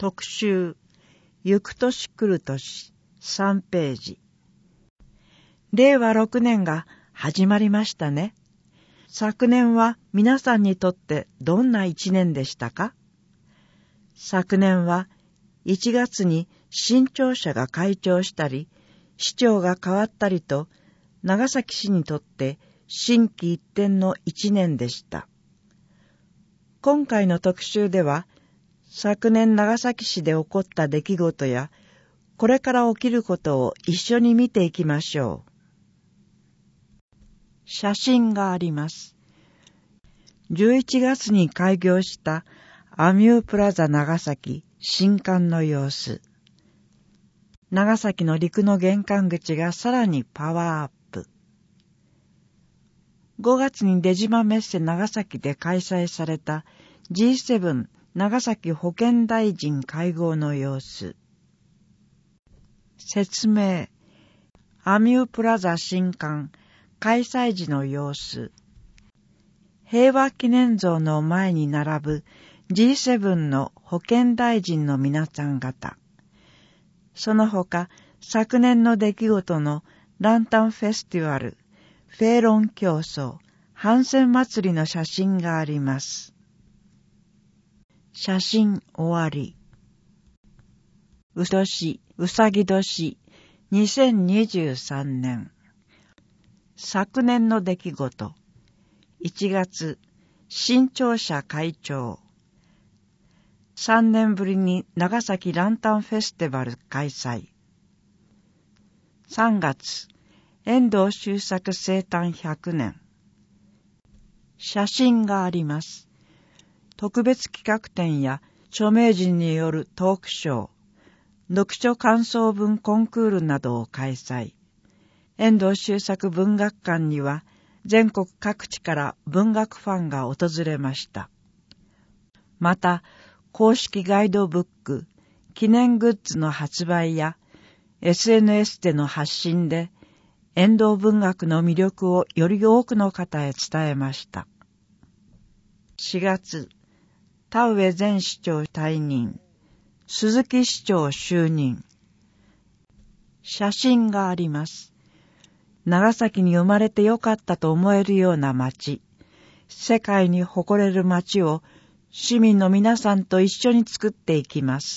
特集、行く年来る年、3ページ。令和6年が始まりましたね。昨年は皆さんにとってどんな一年でしたか？昨年は1月に新庁舎が開庁したり、市長が変わったりと、長崎市にとって心機一転の一年でした。今回の特集では、昨年長崎市で起こった出来事や、これから起きることを一緒に見ていきましょう。写真があります。11月に開業したアミュープラザ長崎新館の様子。長崎の陸の玄関口がさらにパワーアップ。5月に出島メッセ長崎で開催された G7 長崎保健大臣会合の様子。説明。アミュープラザ新館開催時の様子。平和記念像の前に並ぶ G7 の保健大臣の皆さん方。その他、昨年の出来事のランタンフェスティバル、フェーロン競争、帆船祭りの写真があります。写真終わり。うさぎ年、2023年。昨年の出来事。1月、新庁舎開庁。3年ぶりに長崎ランタンフェスティバル開催。3月、遠藤周作生誕100年。写真があります。特別企画展や著名人によるトークショー、読書感想文コンクールなどを開催。遠藤周作文学館には全国各地から文学ファンが訪れました。また、公式ガイドブック、記念グッズの発売や SNS での発信で遠藤文学の魅力をより多くの方へ伝えました。4月、田上前市長退任、鈴木市長就任。写真があります。長崎に生まれてよかったと思えるような町、世界に誇れる町を市民の皆さんと一緒に作っていきます。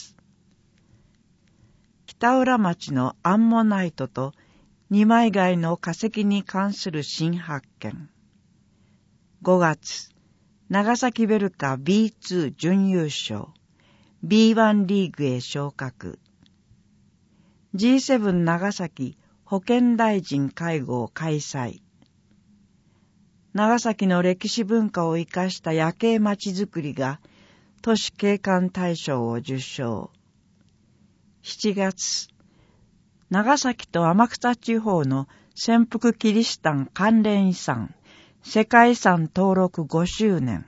北浦町のアンモナイトと二枚貝の化石に関する新発見。5月、長崎ベルカ B2 準優勝、B1 リーグへ昇格。G7 長崎保健大臣会合開催。長崎の歴史文化を生かした夜景町づくりが都市景観大賞を受賞。7月、長崎と天草地方の潜伏キリシタン関連遺産、世界遺産登録5周年。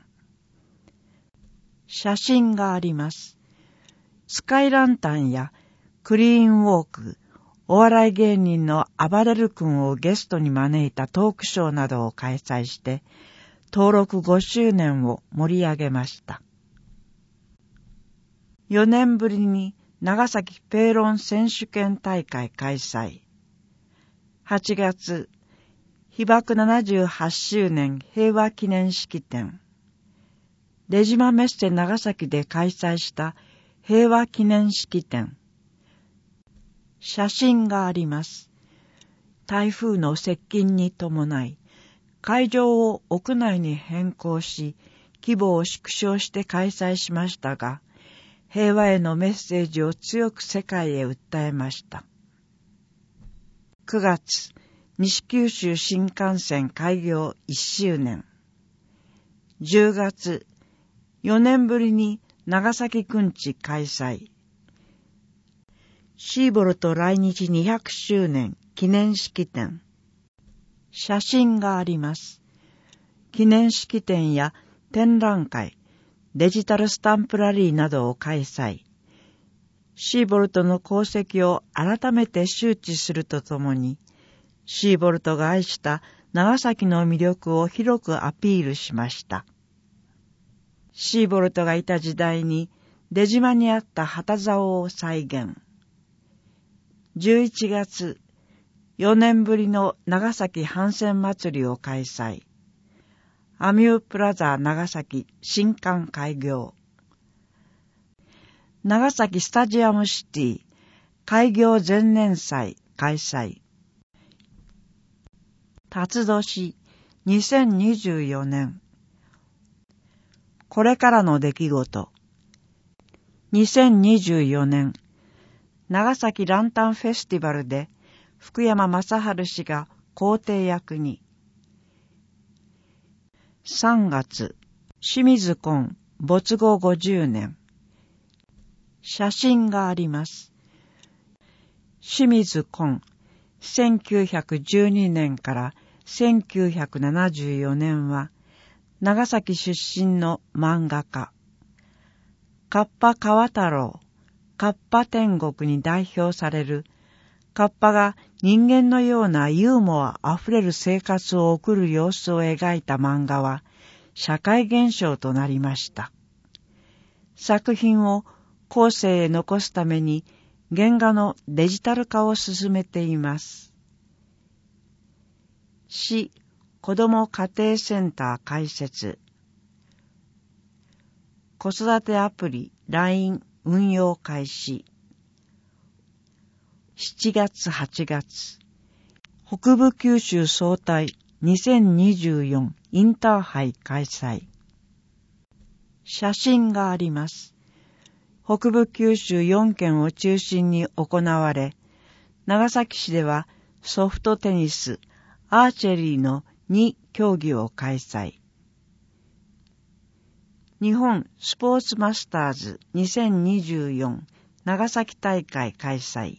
写真があります。スカイランタンやクリーンウォーク、お笑い芸人のあばれる君をゲストに招いたトークショーなどを開催して、登録5周年を盛り上げました。4年ぶりに長崎ペーロン選手権大会開催。8月、被爆78周年平和記念式典。出島メッセ長崎で開催した平和記念式典。写真があります。台風の接近に伴い、会場を屋内に変更し、規模を縮小して開催しましたが、平和へのメッセージを強く世界へ訴えました。9月、西九州新幹線開業1周年。10月、4年ぶりに長崎くんち開催。シーボルト来日200周年記念式典。写真があります。記念式典や展覧会、デジタルスタンプラリーなどを開催。シーボルトの功績を改めて周知するとともに、シーボルトが愛した長崎の魅力を広くアピールしました。シーボルトがいた時代に出島にあった旗竿を再現。11月、4年ぶりの長崎帆船祭りを開催。アミュープラザ長崎新館開業。長崎スタジアムシティ開業前年祭開催。辰年2024年。これからの出来事。2024年、長崎ランタンフェスティバルで福山雅治氏が皇帝役に。3月、清水崑没後50年。写真があります。清水崑、1912年から1974年は、長崎出身の漫画家。カッパ川太郎、カッパ天国に代表される、カッパが人間のようなユーモアあふれる生活を送る様子を描いた漫画は、社会現象となりました。作品を後世へ残すために、原画のデジタル化を進めています。市子ども家庭センター開設。子育てアプリ LINE 運用開始。7月8月、北部九州総体2024インターハイ開催。写真があります。北部九州4県を中心に行われ、長崎市ではソフトテニス、アーチェリーの2競技を開催。日本スポーツマスターズ2024長崎大会開催。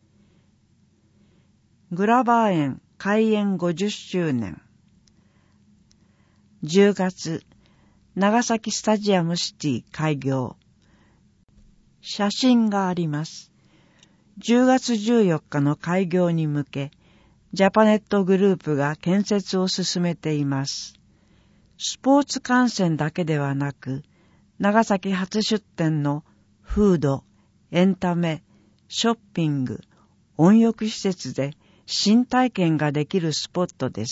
グラバー園開園50周年。10月、長崎スタジアムシティ開業。写真があります。10月14日の開業に向け、ジャパネットグループが建設を進めています。スポーツ観戦だけではなく、長崎初出店のフード、エンタメ、ショッピング、温浴施設で新体験ができるスポットです。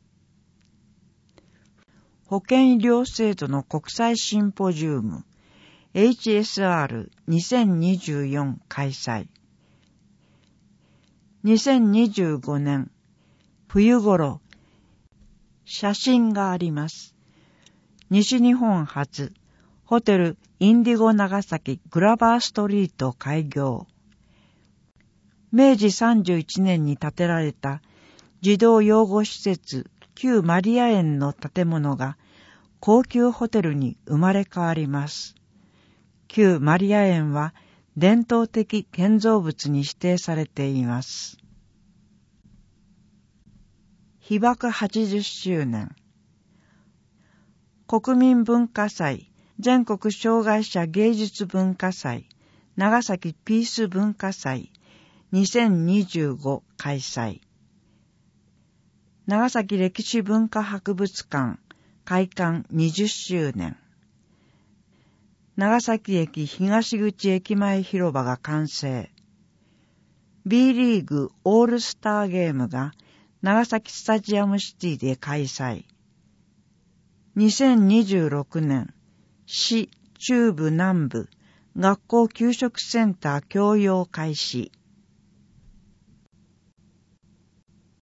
保健医療制度の国際シンポジウム、HSR2024 開催。2025年冬頃、写真があります。西日本初、ホテルインディゴ長崎グラバーストリート開業。明治31年に建てられた児童養護施設旧マリア園の建物が高級ホテルに生まれ変わります。旧マリア園は伝統的建造物に指定されています。被爆80周年。国民文化祭、全国障害者芸術文化祭、長崎ピース文化祭2025開催。長崎歴史文化博物館開館20周年。長崎駅東口駅前広場が完成。B リーグオールスターゲームが長崎スタジアムシティで開催。2026年、市中部南部学校給食センター共用開始。